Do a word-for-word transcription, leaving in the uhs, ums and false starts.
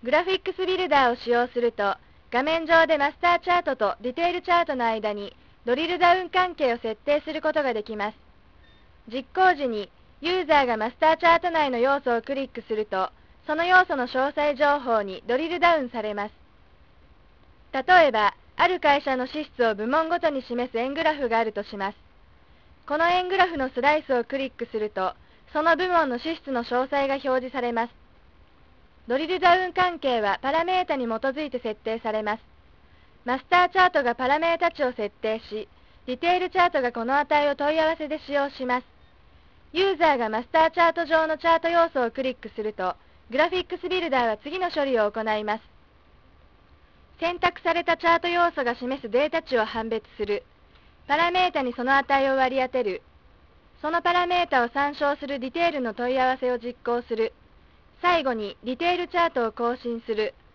グラフィックスビルダーを使用すると、画面上でマスターチャートとディテールチャートの間にドリルダウン関係を設定することができます。実行時にユーザーがマスターチャート内の要素をクリックすると、その要素の詳細情報にドリルダウンされます。例えば、ある会社の支出を部門ごとに示す円グラフがあるとします。この円グラフのスライスをクリックすると、その部門の支出の詳細が表示されます。ドリルダウン関係はパラメータに基づいて設定されます。マスターチャートがパラメータ値を設定し、ディテールチャートがこの値を問い合わせで使用します。ユーザーがマスターチャート上のチャート要素をクリックすると、グラフィックスビルダーは次の処理を行います。選択されたチャート要素が示すデータ値を判別する。パラメータにその値を割り当てる。そのパラメータを参照するディテールの問い合わせを実行する。最後にディテールチャートを更新する。